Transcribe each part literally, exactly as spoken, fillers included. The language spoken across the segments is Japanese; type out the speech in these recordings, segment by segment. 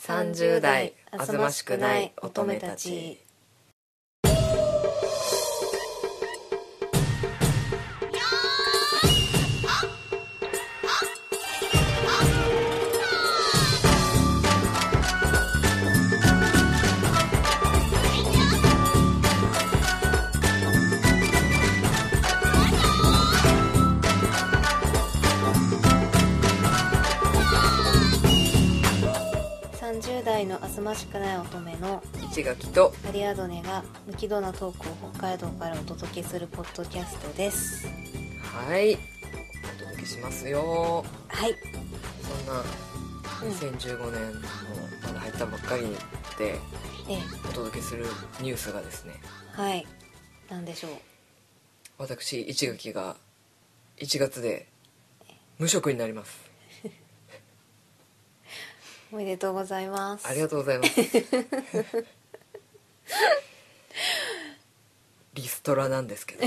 さんじゅう代あずましくない乙女たち。 さんじゅう代のあずましくない乙女の市垣とアリアドネが無軌道なトークを北海道からお届けするポッドキャストです。 はいお届けしますよ。 はい。 そんなにせんじゅうごねんのまだ入ったばっかりでええ、 お届けするニュースがですね、 はい。なんでしょう。 私市垣がいちがつで無職になります。 おめでとうございます。 ありがとうございますリストラなんですけど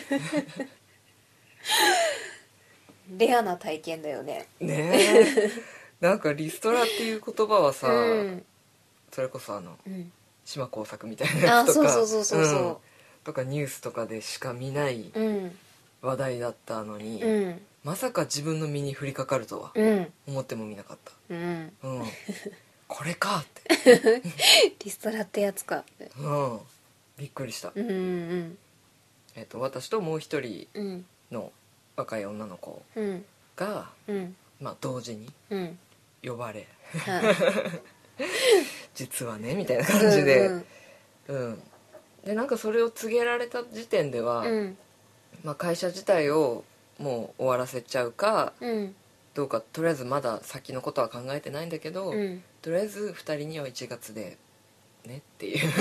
レアな体験だよね。 ねえなんかリストラっていう言葉はさ、 うん、 それこそあの、 うん、 島耕作みたいなやつとか、 あ、そうそうそうそうそう、 うん、とかニュースとかでしか見ないうん話題だったのに、 うん、 まさか自分の身に降りかかるとはうん思ってもみなかった、 うん、 うん、これかってリストラってやつかって、 うん、びっくりした、 うんうんえっと、私ともう一人うんの若い女の子うんが、 うんまあ、同時にうん呼ばれはい実はねみたいな感じで、 うんうんでなんかそれを告げられた時点では、 うんまあ、会社自体をもう終わらせちゃうかうんどうか、とりあえずまだ先のことは考えてないんだけど、 うんとりあえずふたりにはいちがつでねっていう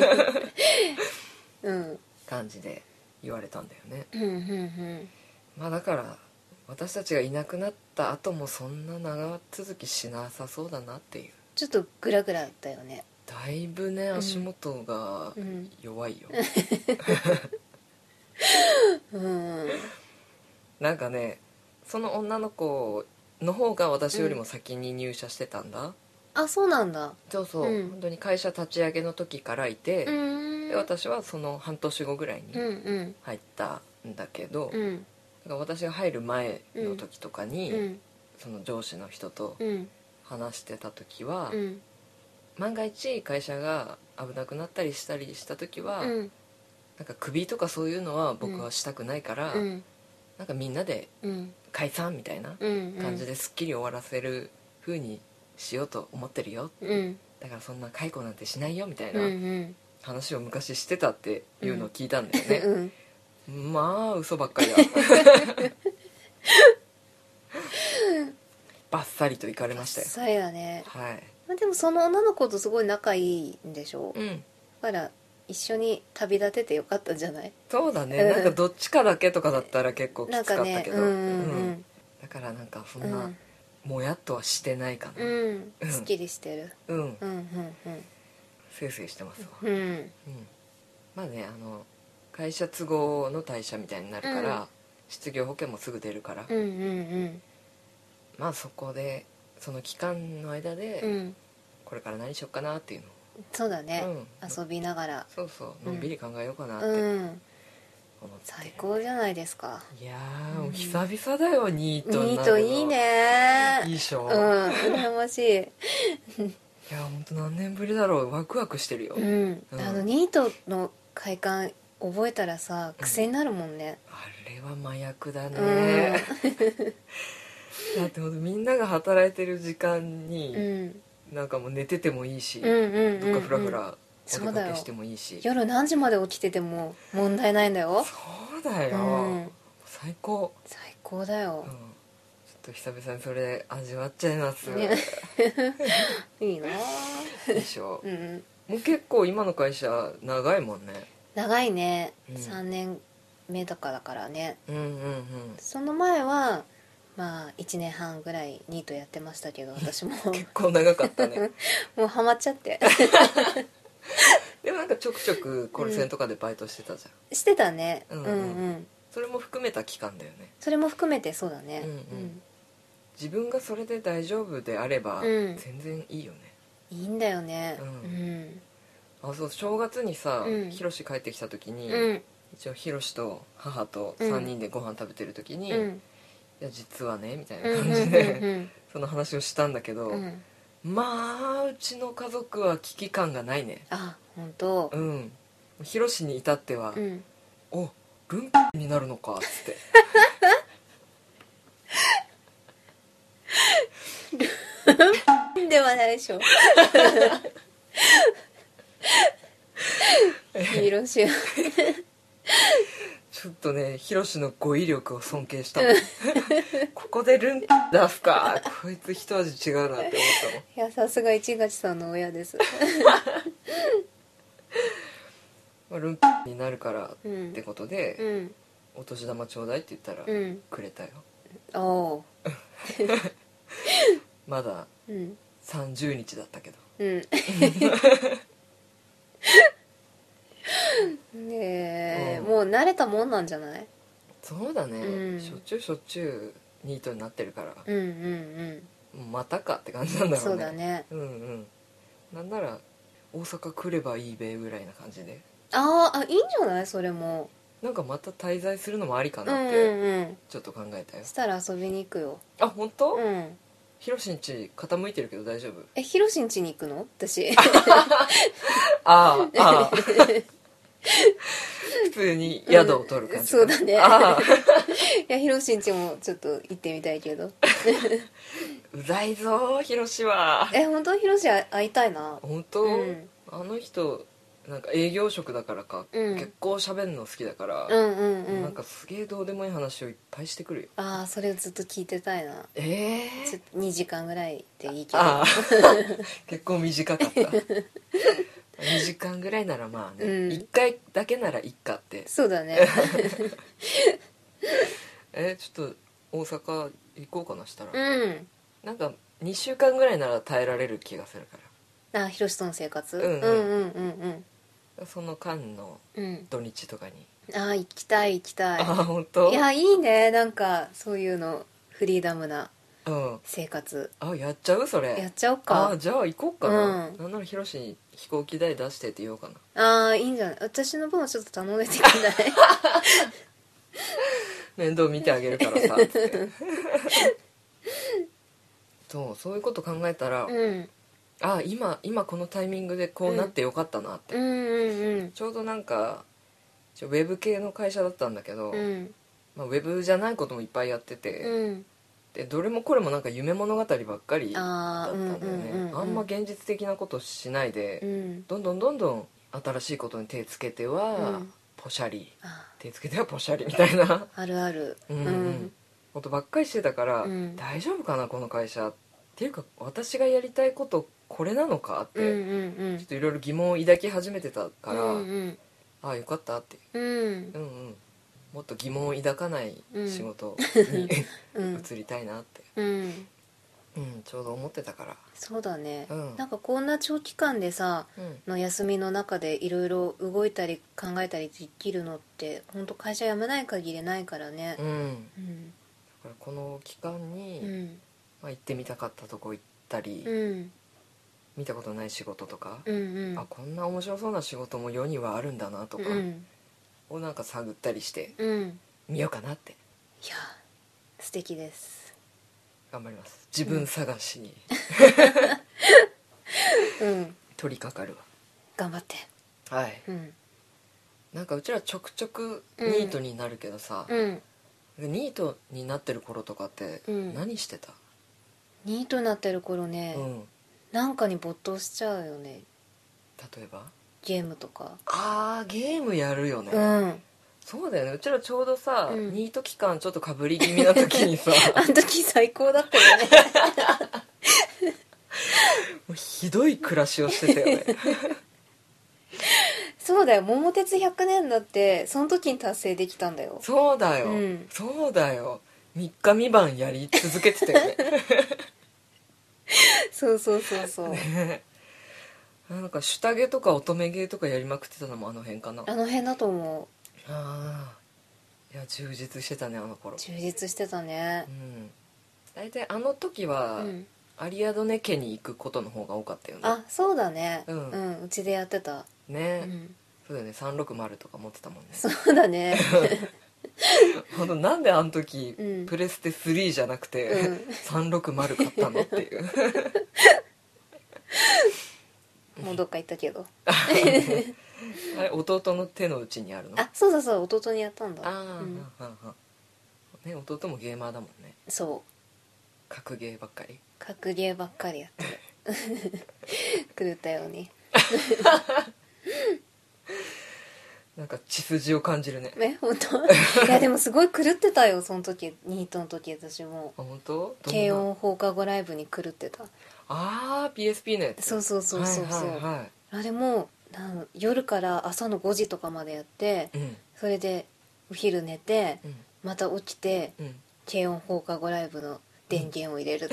うん感じで言われたんだよね。 うんうんまあだから私たちがいなくなった後もそんな長続きしなさそうだなっていう。 ちょっとグラグラだよね。 だいぶね足元が弱いよ、 うんうんなんかねその女の子の方が私よりも先に入社してたんだ、 あ、そうなんだ。 そうそう、 うん本当に会社立ち上げの時からいて、 うーんで私はその半年後ぐらいにうんうん入ったんだけど、 うんだから私が入る前の時とかに、 うんその上司の人とうん話してた時は、 うん万が一会社が危なくなったりしたりした時は、 うんなんかクビとかそういうのは僕はしたくないから、 うんなんかみんなでうん解散みたいなうん感じですっきり終わらせる風にしようと思ってるよ、 うんだからそんな解雇なんてしないよみたいうんうなん話を昔してたっていうのを聞いたんだよね、 うんまあ嘘ばっかりだバッサリと行かれましたよ。 そうやね。 はいまあでもその女の子とすごい仲いいんでしょ。 うんだから一緒に旅立ててよかったんじゃない。 そうだね、 うんなんかどっちかだけとかだったら結構きつかったけど、 なんかねうんうんうんだからなんかそんな、もやっとはしてないかな、 うん、 うんうん、すっきりしてる。 うんうんうんせいせいしてますわ、 うんうんうんまあねあの会社都合の退社みたいになるから、 うん失業保険もすぐ出るから、 うんうんまあそこでその期間の間で、 うんうんこれから何しよっかなっていうのをそうだね、 うん遊びながらそうそうのんびり考えようかなってう思って、 ん最高じゃないですか。 いやー、 うんもう久々だよニートにニなるの。 ートいいね。 いいでしょ、 うん羨ましい。 いや本当何年ぶりだろう、ワクワクしてるよ、 うん、 うんあのニートの快感覚えたらさ癖になるもんね、 あれは麻薬だうんね、だってほんとみんなが働いてる時間に、 うんなんかもう寝ててもいいし、 うんうんうんうんどっかフラフラおそうだよ出かけしてもいいし、 夜何時まで起きてても問題ないんだよ。 そうだよ、 うん最高、 最高だようん、ちょっと久々にそれ味わっちゃいます、 ねいいな。 でしょ、 うんうんもう結構今の会社長いもんね。 長いね、 うんさんねんめとかだからね。 うんうんうんその前はまあいちねんはんぐらいニートやってましたけど私も結構長かったねもうハマっちゃってでもなんかちょくちょくコルセンとかでバイトしてたじゃん、 してたね、 ううんん、うんうんそれも含めた期間だよね。 それも含めてそうだね、 うんうん自分がそれで大丈夫であればうん全然いいよね、 いいんだよね。 ううんんあそう正月にさ、 うんひろし帰ってきた時に、 うん一応ひろしと母とさんにんでご飯食べてる時に、いうんや実はねみたいうんうんな感じうでんその話をしたんだけど、 うんまあうちの家族は危機感がないね。 あ本当うんひろしに至っては、 うんおルンになるのかっつってではないでしょ。ヒロシはちょっとねひろしの語彙力を尊敬したもんここでルン出すかこいつ一味違うなって思ったもん。 いやさすが市垣さんの親です。 まあルンになるからってことで、 うんお年玉ちょうだいって言ったらうんくれたよ。 おおまだうんさんじゅうにちだったけど。 うんねえ、 うんもう慣れたもんなんじゃない？ そうだね、 うんしょっちゅうしょっちゅうニートになってるから、 うんうんもうまたかって感じなんだろうね。 そうだね。 うんうんなんなら大阪来ればいいべぐらいな感じで、 あーあいいんじゃないそれも。 なんかまた滞在するのもありかなっうんうんてうんちょっと考えたよ。 したら遊びに行くよ。 あ本当？ うんひろしんち傾いてるけど大丈夫？ えヒロシん家に行くの私？ ああああ普通に宿を取る感じかな、 そうだね。 ああいやヒロシん家もちょっと行ってみたいけど。 うざいぞひろしは。 え本当ヒロシ会いたいな。 本当、 うんあの人なんか営業職だからか、 うん結構喋るの好きだから、 うんうんうんなんかすげえどうでもいい話をいっぱいしてくるよ。 ああそれをずっと聞いてたいな。 ええちょっとにじかんぐらいでいいけど。 ああ結構短かったにじかんぐらいならまあね、 うんいっかいだけならいっかってそうだね。 えちょっと大阪行こうかなしたら、 うんなんかにしゅうかんぐらいなら耐えられる気がするかあヒロシとの生活、 うんうんうんうんうんら、その間のうんうん土日とかに、 あー行きたい行きたい。 ああ本当？ いやいいねなんかそういうのフリーダムなうん生活あやっちゃうそれ。 やっちゃおうあか。 あじゃあ行こうかな、 うんなんならヒロシに飛行機代出してって言おうかな。 ああいいんじゃない私の分をちょっと頼んでてくんない？ 面倒見てあげるからさつってそうそういうこと考えたら、 うんあ今今このタイミングでこうなってよかったなって、 うんうんちょうどなんか一応ウェブ系の会社だったんだけど、 うんまあ、ウェブじゃないこともいっぱいやってて、 うんでどれもこれもなんか夢物語ばっかりだったああんだよね、 うんうんうんうんあんま現実的なことしないで、 うんどんどんどんどん新しいことに手つけては、 うんポシャリあ手つけてはポシャリみたいなあるあるうん、うんことばっかりしてたから、 うん大丈夫かなこの会社っていうか私がやりたいことこれなのかって、 うんうんうんちょっといろいろ疑問を抱き始めてたから、 うんうんああよかったってうんうんうんもっと疑問を抱かない仕事に、 うん移りたいなって、 うんうん、ちょうど思ってたからそうだね、 うんなんかこんな長期間でさうんの休みの中でいろいろ動いたり考えたりできるのって本当会社辞めない限りないからねうんうんだからこの期間に、 うんまあ、行ってみたかったとこ行ったり、 うん見たことない仕事とか、 うんうんあこんな面白そうな仕事も世にはあるんだなとかうんをなんか探ったりしてうんみようかなっていや素敵です頑張ります。自分探しにうん取り掛かる頑張ってわ。はいうんなんかうちらちょくちょくニートになるけどさ、 うんニートになってる頃とかってうん何してた？ ニートになってる頃ね、 うんなんかに没頭しちゃうよね例えばゲームとかあーゲームやるよね、 うんそうだよね。うちらちょうどさ、 うんニート期間ちょっとかぶり気味な時にさあの時最高だったよねもうひどい暮らしをしてたよねそうだよ桃鉄ひゃくねんだってその時に達成できたんだよそうだよ、 うんそうだよみっかみ晩やり続けてたよねそうそうそうそうねなんかシュタゲとか乙女ゲーとかやりまくってたのもあの辺かな。 あの辺だと思ああいや充実してたねあの頃。 う充実してたねうん大体あの時は、 うんアリアドネ家に行くことの方が多かったよね。 あ、そうだね。 ううんん、うちでやってた。 ね、 うんそうだよね、さんろくまるとか持ってたもんね。 そうだね。 ほんとなんであの時、 うんプレステスリーじゃなくて、 うんさんろくまる買ったのっていうもうどっか行ったけど。 あれ弟の手の内にあるの？ あ、そうそうそう、弟にやったんだ。 あー、 うん、 はんはんはんね、弟もゲーマーだもんね。 そう格ゲーばっかり。 格ゲーばっかりやってる。狂ったように。 なんか血筋を感じるね。 え、本当？いやでもすごい狂ってたよ、その時。ニートの時私もあ、本当？ 軽どんな音放課後ライブに狂ってた。 あー ピーエスピー のやつ。 そうそうそうそうそう、 はいはいはあれもなん夜から朝のごじとかまでやって、 い。うんそれでお昼寝て、 うんまた起きてうん。 軽音放課後ライブの電源を入れる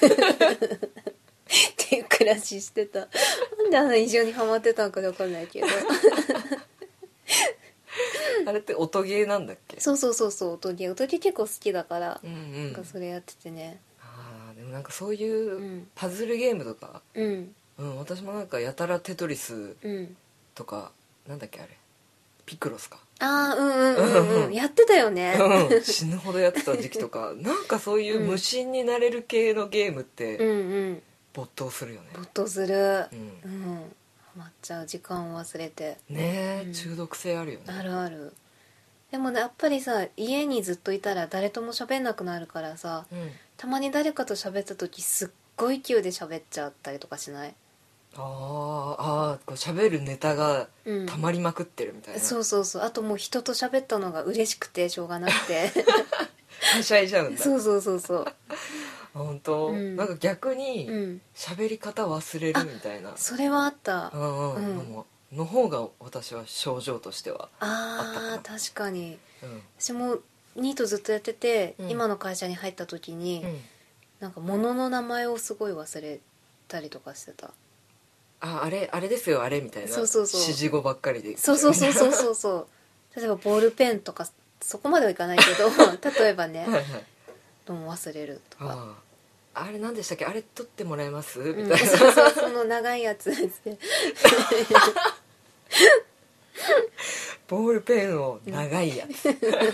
っていう暮らししてた。なんであんな異常にハマってたのか分かんないけど。 あれって音ゲーなんだっけ？ そうそうそうそう、音ゲー音ゲー結構好きだから、 うんうなんん。 かそれやっててね。 あーでもなんかそういううんパズルゲームとか、 うんうん、私もなんかやたらテトリスうんとか、なんだっけあれ、ピクロスか、 ああうんうんうんうんやってたよね。 うん、死ぬほどやってた時期とかなんかそういう無心になれる系のゲームっうんてうん没頭するよね。 没頭する。 うんうんハマっちゃう、時間を忘れて。 ねえ、 うん中毒性あるよね。 あるある。でもねやっぱりさ、家にずっといたら誰とも喋んなくなるからさ、 うんたまに誰かと喋った時すっごい勢いで喋っちゃったりとかしない？ あーあー、こう喋るネタがうん溜まりまくってるみたいな、 そうそうそう、あともう人と喋ったのが嬉しくてしょうがなくて。 はしゃいじゃうんだ。 そうそうそうそう。 本当、 うんなんか逆うにん喋り方忘れるみたいな、 それはあった。 うんうんうんのもの方が私は症状としてはあったあーか確かに。 な。うん私もニートずっとやってて、 うん今の会社に入った時に、 うん、 なんか物の名前をすごい忘れたりとかしてた。 ああれあれですよあれみたいな、 そうそうそう指示語ばっかりで、 そうそうそうそうそうそう例えばボールペンとかそこまではいかないけど例えばねはいはい、 どうも忘れるとか、 あああれ何でしたっけ、あれ取ってもらえますみたうん、 いな、 そうそうその長いやつってボールペンを長いやつ、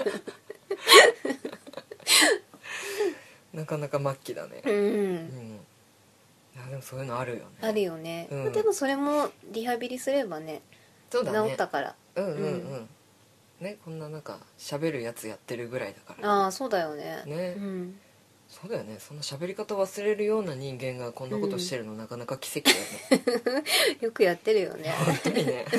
なかなか末期だね。 うん、 うんいやでもそういうのあるよね。 あるよね、 うんでもそれもリハビリすればねそうだね、 治ったから。 うんうんうん、 うんね、こんななんか喋るやつやってるぐらいだからああそうだよねね、 うん、 そうだよね、そんな喋り方忘れるような人間がこんなことしてるの、なかなか奇跡だよね。 よくやってるよね本当にね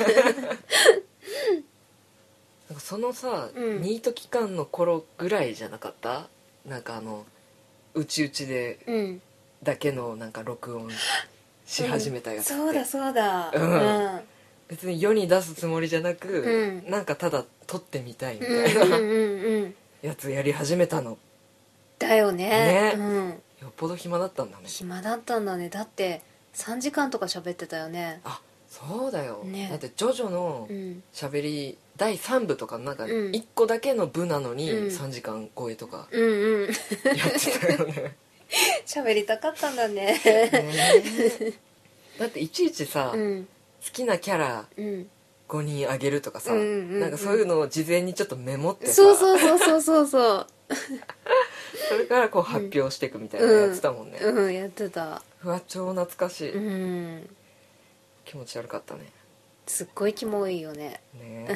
なんかそのさ、 うんニート期間の頃ぐらいじゃなかった？なんかあのうちうちでうんだけのなんか録音し始めたやつって、 そうだそうだうんうん別に世に出すつもりじゃなく、 うんなんかただ撮ってみたいみうたいなんうんうんうんやつやり始めたの。 だよねねうん、 よっぽど暇だったんだね。 暇だったんだね。だってさんじかんとか喋ってたよね。 あ、そうだよ、 ねだってジョジョのうん喋りだいさんぶとかなんかうんいっこだけの部なのにうんさんじかん超えとかうんうんやってたよね喋りたかったんだね。 ねえだっていちいちさ、好うんきなキャラうんごにんあげるとかさ、 うんうんうんなんかそういうのを事前にちょっとメモってさ、 そうそうそうそうそうそうそれからこう発表していくみたいなやつだもんね、 うんやってた。 うわ超懐かしい、 うん気持ち悪かったね。 すっごいキモいよね。 ね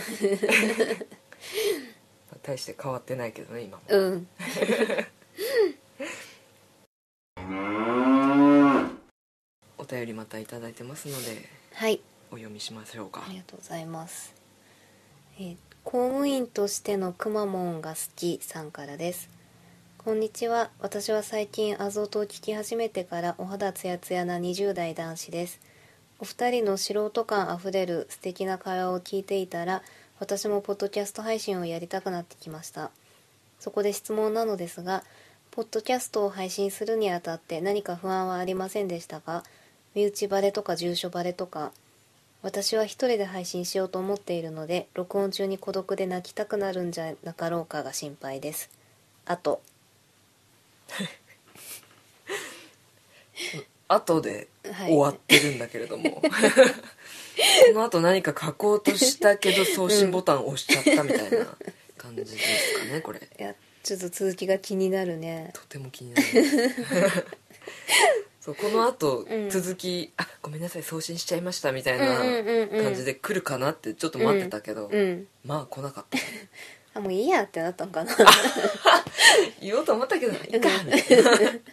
大して変わってないけどね今も。 うんお便りまたいただいてますのではいお読みしましょうかあ。りがとうございます。えー公務員としてのくまモンが好きさんからです。こんにちは。私は最近アゾトを聞き始めてからお肌ツヤツヤなにじゅう代男子です。お二人の素人感あふれる素敵な会話を聞いていたら、私もポッドキャスト配信をやりたくなってきました。そこで質問なのですが、ポッドキャストを配信するにあたって何か不安はありませんでしたか？身内バレとか住所バレとか。私は一人で配信しようと思っているので、録音中に孤独で泣きたくなるんじゃなかろうかが心配です。あと後ではい終わってるんだけれども、その後何か書こうとしたけど送信ボタンを押しちゃったみたいな感じですかねこれ。 いやちょっと続きが気になるね。 とても気になるそうこの後、 うん続きあごめんなさい送信しちゃいましたみたいうんうんうんうんな感じで来るかなってちょっと待ってたけど、 うん、 まあ来なかったあもういいやってなったのかな言おうと思ったけどいいかみたいな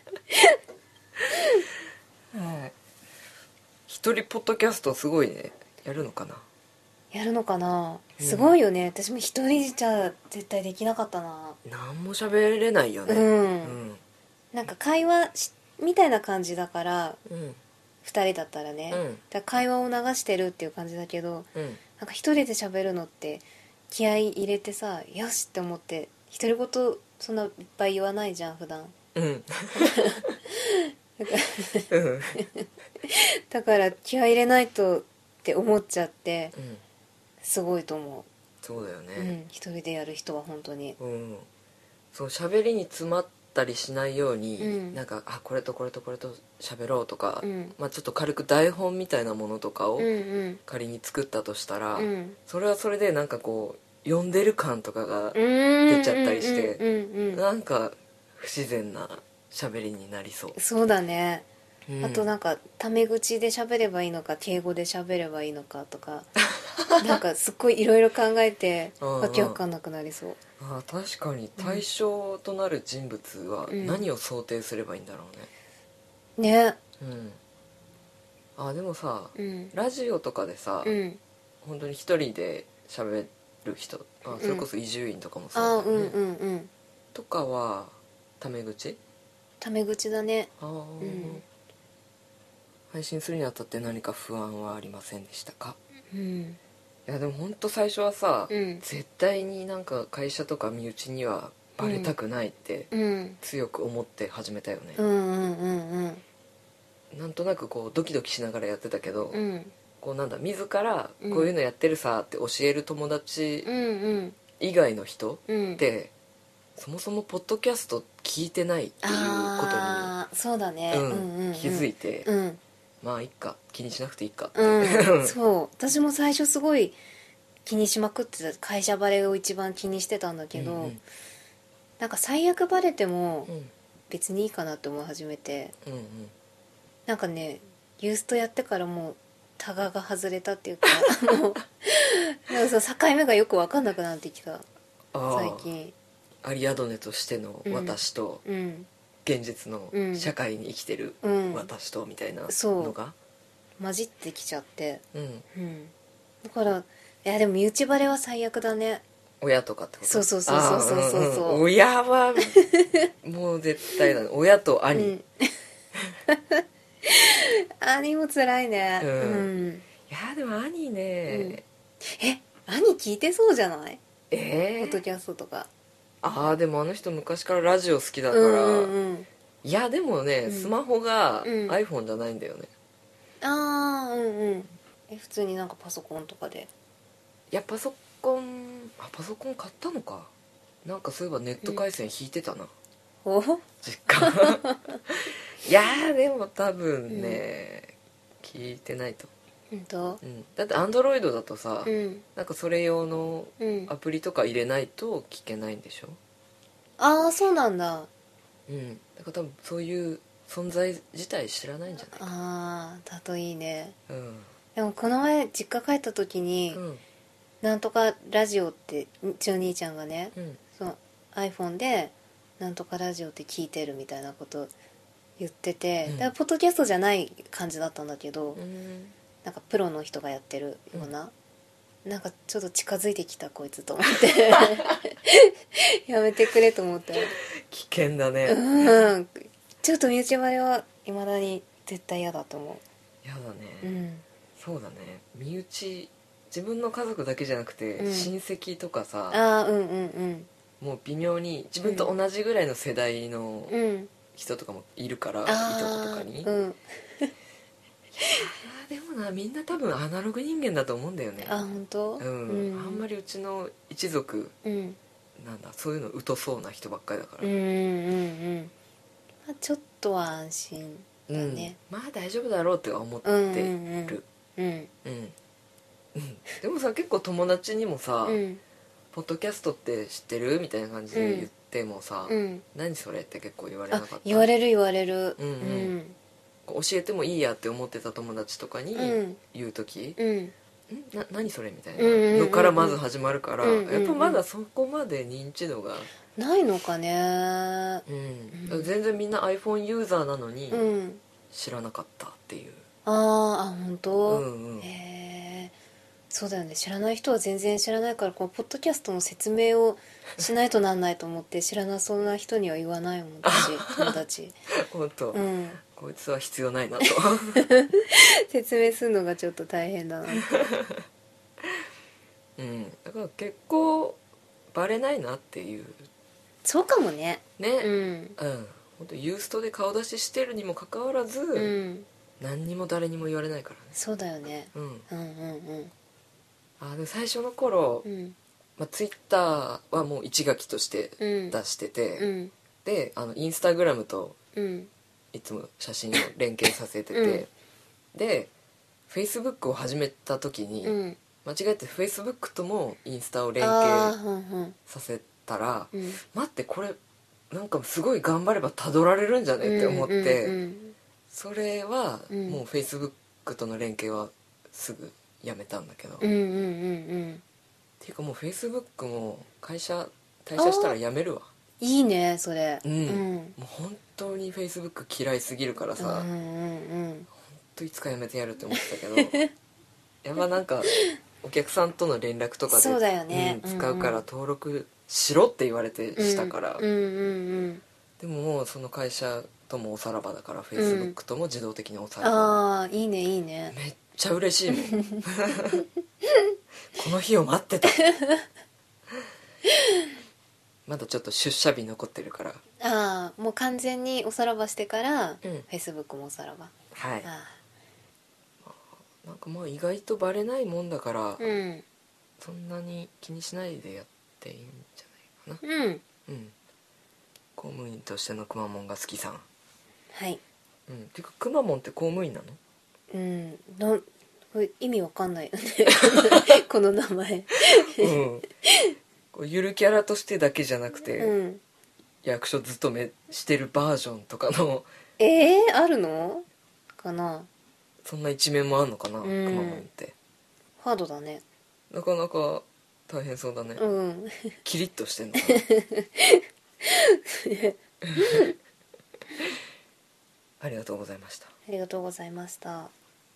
はい一人ポッドキャストすごいね。やるのかな。 やるのかな。 うんすごいよね、私も一人じゃ絶対できなかったな。 何も喋れないよね。 うんうんなんか会話しみたいな感じだからうんふたりだったらね、 うんだから会話を流してるっていう感じだけど、 うんなんか一人で喋るのって気合い入れてさ、よしって思って独り言そんないっぱい言わないじゃん普段。 うんだからうんだから気合い入れないとって思っちゃってうんすごいと思そうだよう、うんね。 一人でやる人は本当に。 うん、そう喋りに詰まったりしないように、 うんなんかあこれとこれとこれと喋ろうとか、 うんまあ、ちょっと軽く台本みたいなものとかをうんうん仮に作ったとしたら、 うんそれはそれでなんかこう読んでる感とかが出出ちゃったりしてうんうんうん、 なんか不自然な喋りになりそう。 そうだね、 うんあとなんかタメ口で喋ればいいのか敬語で喋ればいいのかとかなんかすっごいいろいろ考えてうんうんわけわかんなくなりそう。 あ確かに対象となる人物はうん何を想定すればいいんだろうね。 ねうんあでもさ、 うんラジオとかでさ、 うん本当に一人で喋る人あそれこそ伊集院とかもあそうだよね、 うんうんうんとかはタメ口タメ口だね。 あー、 うん配信するにあたって何か不安はありませんでしたか。 うんいやでも本当最初はさ、 うん絶対になんか会社とか身内にはバレたくないってうん強く思って始めたよね、 うんうんうんなんとなくこうドキドキしながらやってたけど、 うんうんこうなんだ自らうんこういうのやってるさって教える友達うんうん以外の人うんってそもそもポッドキャスト聞いてないっていうことにああそうだね、 うんうんうんうん、 気づいて、 うんまあいっか気にしなくていいかって、 うん、そう私も最初すごい気にしまくってた。会社バレを一番気にしてたんだけど、 うんうんなんか最悪バレてもうん別にいいかなって思い始めて、 うんうんなんかねユーストやってからもうタガが外れたっていうかもうなんかさ境目がよく分かんなくなってきたああ最近。 アリアドネとしての私と、 うん現実のうん社会に生きてるうん私とみたいなそうのが、 混じってきちゃって、 うん、 うん、だからいやでも身内バレは最悪だね。 親とかってこと。 そうそうそうそうそうそうそうあーんん親はもう絶対だね親と兄、 うん兄も辛いね、 うんうんいやでも兄ね、 え兄聞いてそうじゃないえー、 ポッドキャストとか。 ああでもあの人昔からラジオ好きだから、 うんうんうんいやでもね、 うんスマホがうん iPhone じゃないんだよね。 ああうんうんえ普通になんかパソコンとかで。 いやパソコンあパソコン買ったのかなんかそういえばネット回線引いてたな、 お実家いやーでも多分ね、聞いてないと、 本当うん、だって Android だとさ、 うんなんかそれ用のうんアプリとか入れないと聞けないんでしょ。 ああそうなんだ。 うんだから多分そういう存在自体知らないんじゃないか。 ああだといいね。 うんでもこの前実家帰った時に、 うんなんとかラジオってうちの兄ちゃんがね、 うんその iPhone でなんとかラジオって聞いてるみたいなこと言ってて、 うんだからポッドキャストじゃない感じだったんだけど、 うんなんかプロの人がやってるような、なんかちょっと近づいてきたこいつと思ってやめてくれと思って危険だね、 うんちょっと身内バレはいまだに絶対嫌だと思やだね、 う。うんそうだね身内自分の家族だけじゃなくて、 うん親戚とかさああうんうんうんもう微妙に自分と同じぐらいの世代のうん人とかもいるから、いとあことかに、 あうんあでもなみんな多分アナログ人間だと思うんだよね。 あ本当うんうんあんまりうちの一族うんなんだそういうの疎そうな人ばっかりだから、 うんうんうんまあちょっとは安心だね、 うん、まあ大丈夫だろうって思ってる。 うんうんうんうんうんうんでもさ結構友達にもさ、 うんポッドキャストって知ってるみたいな感じで言ってもさ、 うん何それって結構言われあなかった？ 言われる言われるうんうん教えてもいいやって思ってた友達とかにうん言う時、 うんんな何それみたいうんうんうんうんなのからまず始まるから、 うんうんうんやっぱまだそこまで認知度が、 ないのかね。 うんうん全然みんな iPhone ユーザーなのにうん知らなかったっていう。 あーあ本う当、 んうんへえそうだよね。知らない人は全然知らないから、こうポッドキャストの説明をしないとなんないと思って知らなそうな人には言わないもん私友達本当、 うんこいつは必要ないなと説明するのがちょっと大変だなって。 うんだから結構バレないなっていうそうかもね。 ね。 うんうん本当ユーストで顔出ししてるにもかかわらず、 うん何にも誰にも言われないからね。 そうだよね。 うんうんうんあでも最初の頃、 うんうんまあ、ツイッターはもう一書きとしてうん出してて、 うんであのインスタグラムとうんいつも写真を連携させてて、でフェイスブックを始めた時に、 うん間違えてフェイスブックともインスタを連ああ携うんうんさせたら、 うん待ってこれなんかすごい頑張ればたどられるんじゃねって思って、 うんうんそれはうんもうフェイスブックとの連携はすぐやめたんだけど、 うんうんうんっうんていうかもうフェイスブックも会社退社したらやめるわ。 いいねそれ。 うん、 うんもう本当にフェイスブック嫌いすぎるからさ、 うんうんうん本当いつかやめてやるって思ってたけどやっぱなんかお客さんとの連絡とかでそうだよねうん、使うからうんうん登録しろって言われてしたから、 うんうんうんでももうその会社ともおさらばだからフェイスブックとも自動的におさらば、 ああいいねいいね。 めっちゃ嬉しいもんこの日を待ってたまだちょっと出社日残ってるから。 ああもう完全におさらばしてから、 うんフェイスブックもおさらば。 はいあなんかまあ意外とバレないもんだから、 あうんそんなに気にしないでやっていいんじゃないかな。 うんうん公務員としてのくまモンが好きさん。 はいうんていうかくまモンって公務員なの？ うんなんこれ意味わかんないよねこの名前うんこうゆるキャラとしてだけじゃなくて、 うん役所勤めしてるバージョンとかのえー、あるのかな。 そんな一面もあんのかな、 んくまモンって。 ハードだね。 なかなか大変そうだね、 うんキリッとしてんのかなありがとうございました。 ありがとうございました。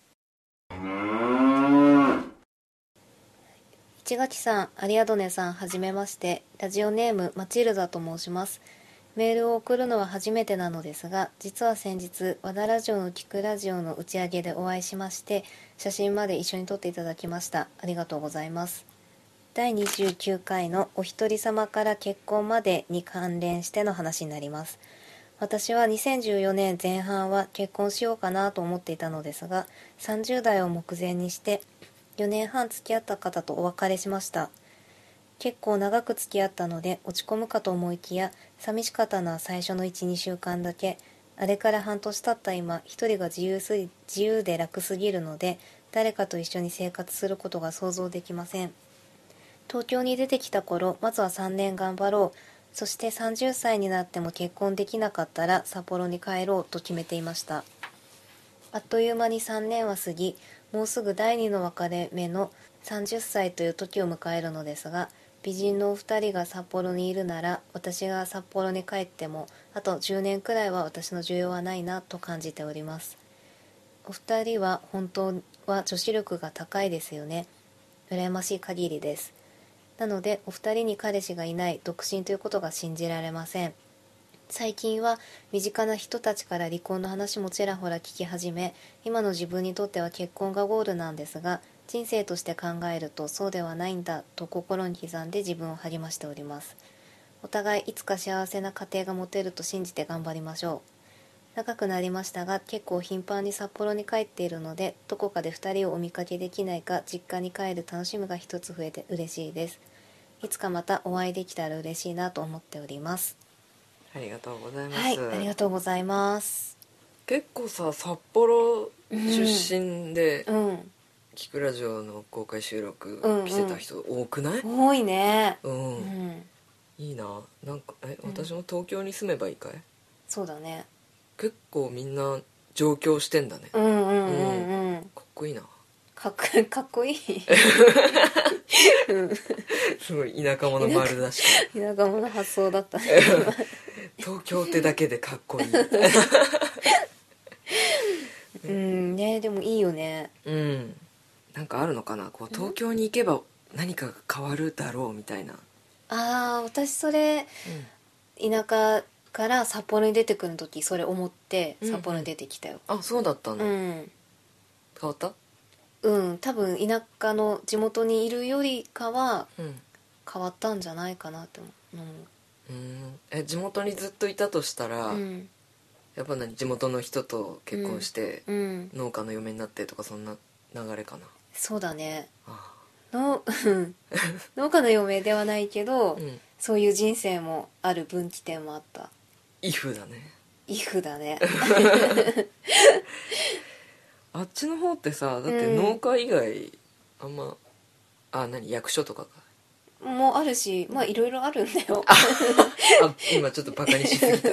市垣さん、アリアドネさん、はじめまして。ラジオネームマチルダと申します。メールを送るのは初めてなのですが、実は先日和田ラジオの聞くラジオの打ち上げでお会いしまして、写真まで一緒に撮っていただきました。ありがとうございます。だいにじゅうきゅうかいのお一人様から結婚までに関連しての話になります。私はにせんじゅうよねんぜん半は結婚しようかなと思っていたのですが、さんじゅう代を目前にしてよねんはん付き合った方とお別れしました。結構長く付き合ったので落ち込むかと思いきや、寂しかったのは最初の いちにしゅうかんだけ。あれから半年経った今、一人が自由すぎ自由で楽すぎるので、誰かと一緒に生活することが想像できません。東京に出てきた頃、まずはさんねん頑張ろう。そしてさんじゅっさいになっても結婚できなかったら札幌に帰ろうと決めていました。あっという間にさんねんは過ぎ、もうすぐだいにの別れ目のさんじゅっさいという時を迎えるのですが、美人のお二人が札幌にいるなら、私が札幌に帰ってもあとじゅうねんくらいは私の需要はないなと感じております。お二人は本当は女子力が高いですよね。羨ましい限りです。なのでお二人に彼氏がいない独身ということが信じられません。最近は身近な人たちから離婚の話もちらほら聞き始め、今の自分にとっては結婚がゴールなんですが、人生として考えるとそうではないんだと心に刻んで自分を励ましております。お互いいつか幸せな家庭が持てると信じて頑張りましょう。長くなりましたが、結構頻繁に札幌に帰っているので、どこかでふたりをお見かけできないか実家に帰る楽しみが一つ増えて嬉しいです。いつかまたお会いできたら嬉しいなと思っております。 ありがとうございます。 はい、ありがとうございます。 結構さ札幌出身で、 うんキクラジオの公開収録うんうん来てた人多くない？ 多いね。 うん、 うん、 いいな。なんかえうん私も東京に住めばいいかい？ そうだね。 結構みんな上京してんだね。 うんうんうんうん。 かっこいいな。 かっこかっこいい。うん、 すごい田舎者丸出し田舎者発想だったね。 東京ってだけでかっこいいうんね、でもいいよね。 うんなんかあるのかな、こう東京に行けば何かが変わるだろうみたいな。 ああ、私それ田舎から札幌に出てくる時それ思って札幌に出てきたよ。 あ、そうだったうの、 ん変わった？ うん、多分田舎の地元にいるよりかはうん変わったんじゃないかなって思う。 うんえ地元にずっといたとしたら、 うんやっぱ何地元の人と結婚して、 うん、 農家の嫁になってとかそんな流れかな。 そうだね。 あのうん農家の嫁ではないけど、 あうんそういう人生もある分岐点もあった。 イフだね。 イフだね。 あっちの方ってさだって農家以外あんま、あ何役所とかかもあるし、まあいろいろあるんだよ。 あ今ちょっとバカにしすぎた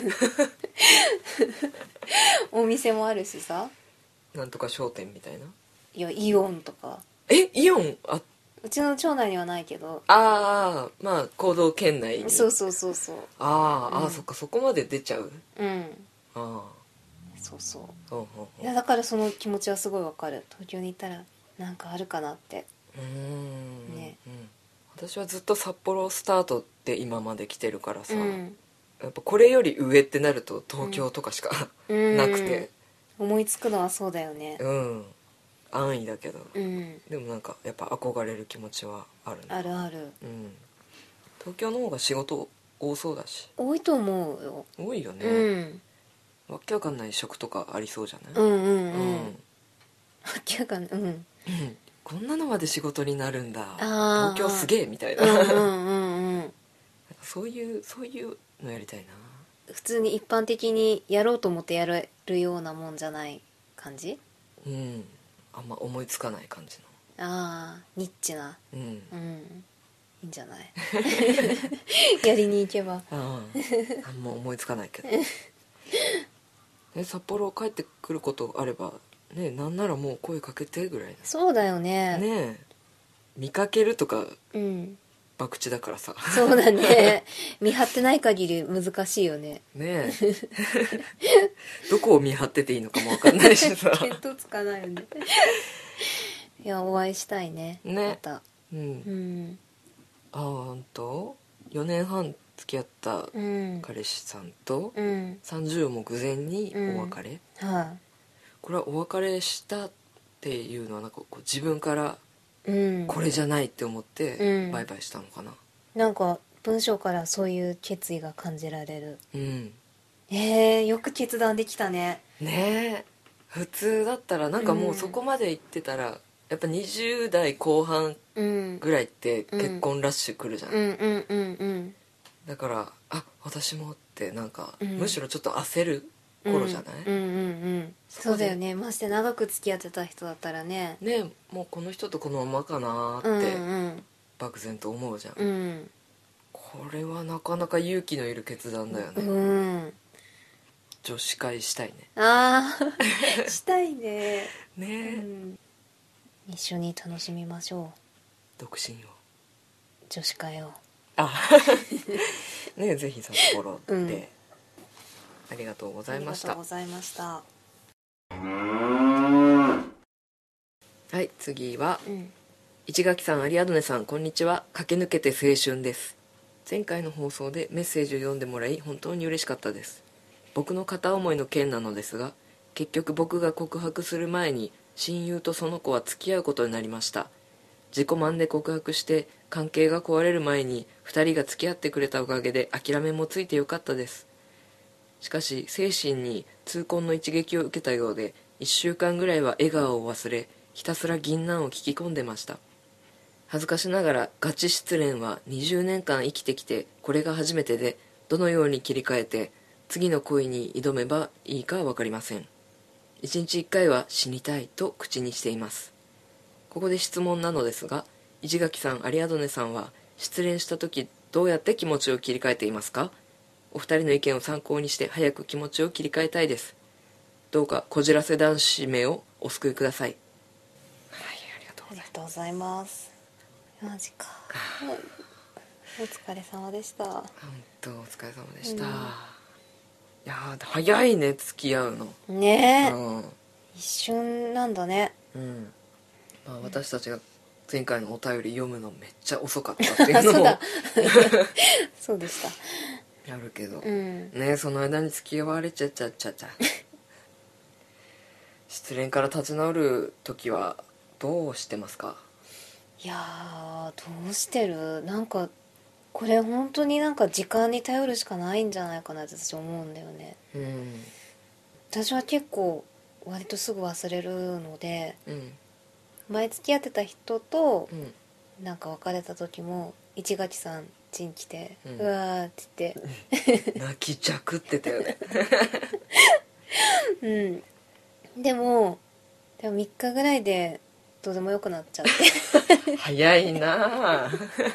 お店もあるしさ。 なんとか商店みたいな。 いやイオンとか、 えイオンあうちの町内にはないけど。 あーまあ行動圏内に。 そうそうそうそう。 あー、 うんあーそっかそこまで出ちゃう。 うんあそうそう。 あほんほんほんいやだからその気持ちはすごいわかる。東京に行ったらなんかあるかなって。 うーん、 ねうん、私はずっと札幌スタートって今まで来てるからさ、 うんやっぱこれより上ってなると東京とかしか、 うんなくて思いつくのはそうだよね。 うん安易だけど、 うんでもなんかやっぱ憧れる気持ちはあるね。 あるある。 うん東京の方が仕事多そうだし。 多いと思うよ。 多いよね、 うんわけわかんない職とかありそうじゃない？ うんうんうん。 うん明らかにうん。 うんこんなのまで仕事になるんだあー東京すげえみたいな、 うんうんうんうん。 そういうそういうのやりたいな。 普通に一般的にやろうと思ってやれるようなもんじゃない感じ。 うんあんま思いつかない感じああニッチな。 のうんうんいいんじゃない。やりに行けば。 あああんま思いつかないけどえ札幌帰ってくることあればねなんならもう声かけてぐらいそうだよね。 ねえ見かけるとかうん博打だからさそうだね。見張ってない限り難しいよね。 ねえどこを見張ってていいのかも分かんないしさ見当つかないよね。いやお会いしたいね。 ねまた。 うんうんああほんとよねんはん付き合ったうん彼氏さんとうんさんじゅうを目前にお別れ、 はこれはお別れしたっていうのはなんかこう自分からい、うんこれじゃないって思ってうんバイバイしたのかな。 なんか文章からそういう決意が感じられる。 うんえー、よく決断できたね。 ねえ普通だったらなんかもうそこまで行ってたら、やっぱにじゅう代後半うんぐらいって結婚ラッシュ来るじゃん、 うんうんうんうんだからあ私もってなんか、 うんむしろちょっと焦る頃じゃない、 うんうんうんうんそこでそうだよね。まして長く付き合ってた人だったらね。 ねえもうこの人とこのままかなうんってうん漠然と思うじゃん、 うんこれはなかなか勇気のいる決断だよね、 うん女子会したいね。 ああしたいね、うねえ、 ん、一緒に楽しみましょ独身をう女子会を。 あねえぜひ札幌で、 うんありがとうござありがいました。 とうございました。 はい次はうん市垣さん、アリアドネさん、こんにちは。駆け抜けて青春です。前回の放送でメッセージを読んでもらい本当に嬉しかったです。僕の片思いの件なのですが、結局僕が告白する前に親友とその子は付き合うことになりました。自己満で告白して関係が壊れる前にふたりが付き合ってくれたおかげで諦めもついてよかったです。しかし精神に痛恨の一撃を受けたようで、いっしゅうかんぐらいは笑顔を忘れ、ひたすら銀杏を聞き込んでました。恥ずかしながらガチ失恋はにじゅうねんかん生きてきてこれが初めてで、どのように切り替えて次の恋に挑めばいいかは分かりません。一日一回は死にたいと口にしています。ここで質問なのですが、市垣さん、アリアドネさんは失恋した時どうやって気持ちを切り替えていますか？お二人の意見を参考にして早く気持ちを切り替えたいです。どうかこじらせ男子めをお救いください。はい、ありがとうありございます。 がとうございます。マジか。お疲れ様でした。 本当お疲れ様でした。 うん、 いやー早いね、付き合うの。 ねえ、 うん、 一瞬なんだね。 うんまあ、私たちが前回のお便り読むのめっちゃ遅かったっていうのもそうだそうでした。 あるけど、 うんね、その間に付き合われちゃちゃちゃちゃ失恋から立ち直る時はどうしてますか？ いやー、どうしてる？なんかこれ本当になんか時間に頼るしかないんじゃないかなって私思うんだよね。 うん私は結構割とすぐ忘れるので、 うん前付き合ってた人とうんなんか別れた時も市垣さん家に来て、 ううんわーって言って泣きじゃくってたよねうん、でもでもみっかぐらいでどうでもよくなっちゃって早いなあ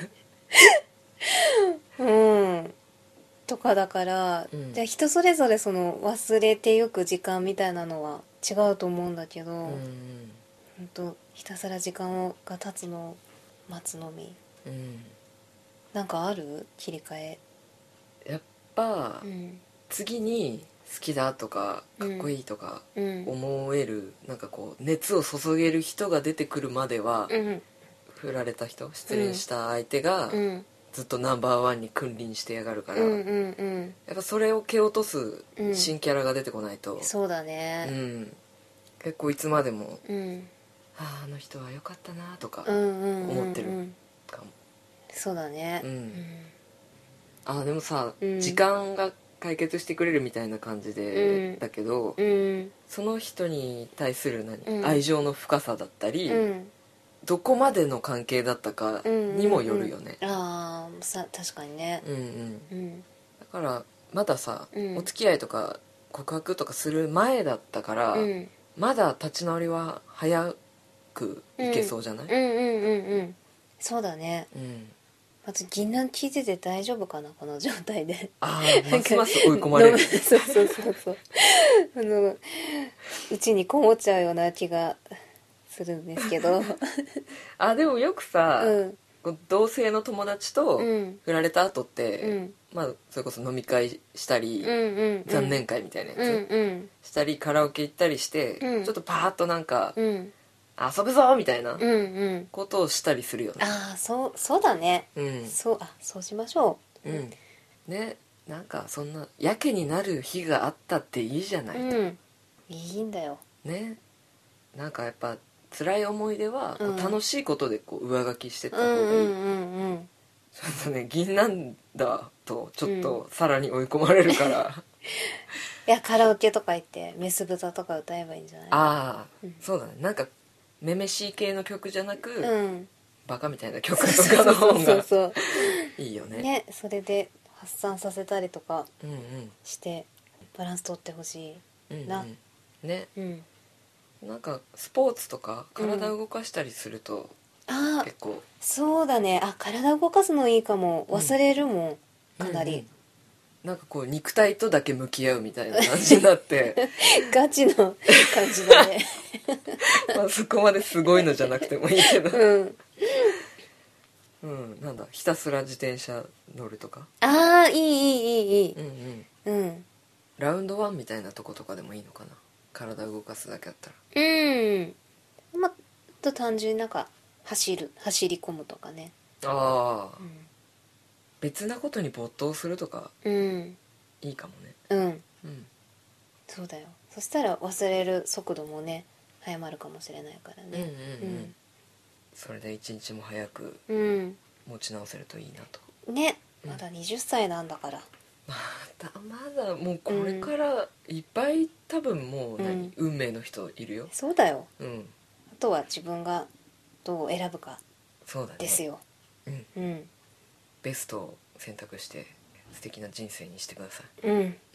うんとかだから、 うんじゃあ人それぞれその忘れてゆく時間みたいなのは違うと思うんだけど、 うんほんとひたすら時間をが経つのを待つのみ。 うんなんかある切り替え？ やっぱ、 うん次に好きだとかかっこいいとかうん思える、なんかこう熱を注げる人が出てくるまでは、 うん振られた人、失恋した相手がうんずっとナンバーワンに君臨してやがるから、 うんうんうんやっぱそれを蹴落とすうん新キャラが出てこないと、 そうだうね。 ん結構いつまでもうんあああの人は良かったなとかうんうんうんうん思ってるかも。 そうだね。 うんあーでもさ、 うん時間が解決してくれるみたいな感じで、 うんだけど、 うんその人に対する何、 うん愛情の深さだったり、 うんどこまでの関係だったかにもよるよね。 うんうんうん、ああさ確かにね。 うんうんうんだからまださ、 うんお付き合いとか告白とかする前だったから、 うんまだ立ち直りは早くいけそうじゃない？ うんうんうんうんそうだね。 うんあと銀杏聞いてて大丈夫かなこの状態で。 ああますます追い込まれるそうそうそうそうあのうちにこもっちゃうような気がするんですけどあでもよくさ、 うんこう同性の友達とうん振られた後って、 うんまあそれこそ飲み会したり、 うんうん残念会みたいなやつ、 うんうんしたりカラオケ行ったりして、 うんちょっとパーッとなんか、 うん遊ぶぞみたいなうんうんことをしたりするよね。 ああそうそうだね、 うんそうあそうしましょう。 うんねなんかそんなやけになる日があったっていいじゃない、 うんいいんだよ。 ねなんかやっぱ辛い思い出はこううん楽しいことでこう上書きしてったう方がいい、 んうんうんうんちょっとね銀なんだとちょっとさらに追い込まれるから、 いやカラオケとか行ってメス豚とか歌えばいいんじゃない？ ああ、 うんそうだねなんかめめしい系の曲じゃなく、 うんバカみたいな曲とかの方そうそうがそういいよね。 ねそれで発散させたりとかうんうんしてバランス取ってほしうんうんなねい。うんなんかスポーツとか体を動かしたりすると、 ああ結構そうだね。あ体動かすのいいかも。忘れるもん、かなり、 うんうんなんかこう肉体とだけ向き合うみたいな感じになってガチの感じだねまあそこまですごいのじゃなくてもいいけど、 うんうん、なんだひたすら自転車乗るとか、 ああいいいいいいいいうんうん、 うんラウンドワンみたいなとことかでもいいのかな、体動かすだけだったら。 うんまあと単純になんか走る走り込むとかね。 ああ、 う別なことに没頭するとかんうんいいかもね。 うんうんそうだよ。そしたら忘れる速度もね早まるかもしれないからうんうんうね。 んそれで一日も早くうん、 持ち直せるといいなと。 うん、ねうんまだはたちなんだから。 まだまだもうこれからいっぱい多分もう何、 うん運命の人いるよ。 そうだよ。 うんあとは自分がどう選ぶかそうだねですよ。 うん、 うんベストを選択して素敵な人生にしてください。 うん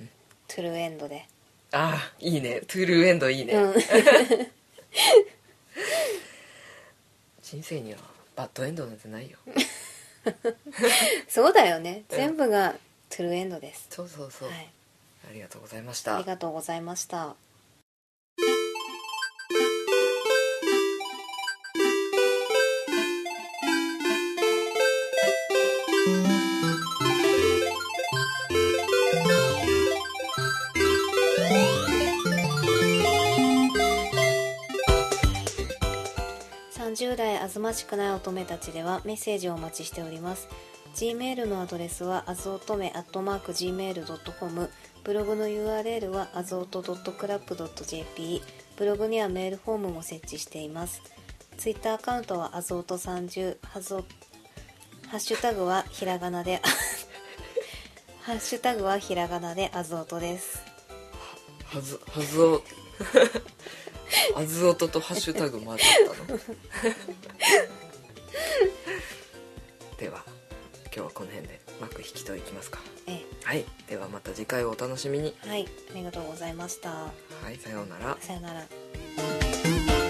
トゥルーエンドで。 ああいいね、トゥルーエンドいいね、 うん人生にはバッドエンドなんてないよそうだよね、 うん全部がトゥルーエンドです。 そうそうそう、 はい、 ありがとうございましたありがとうございました。さんじゅう代あずましくない乙女たちではメッセージをお待ちしております。 Gmail のアドレスはあずおとめ アットマークジーメールドットコム、 ブログの ユーアールエル はあずおと クラップ ドット ジェーピー、 ブログにはメールフォームも設置しています。 Twitter アカウントはあずおとさんじゅう、はずおハッシュタグはひらがなでハッシュタグはひらがなであずおとです。 はずはずおあずおととハッシュタグ混ざったのでは今日はこの辺で幕引きといきますか。 えはい、ではまた次回をお楽しみに。 はい、ありがとうございました。 はい、さようなら。 さよなら。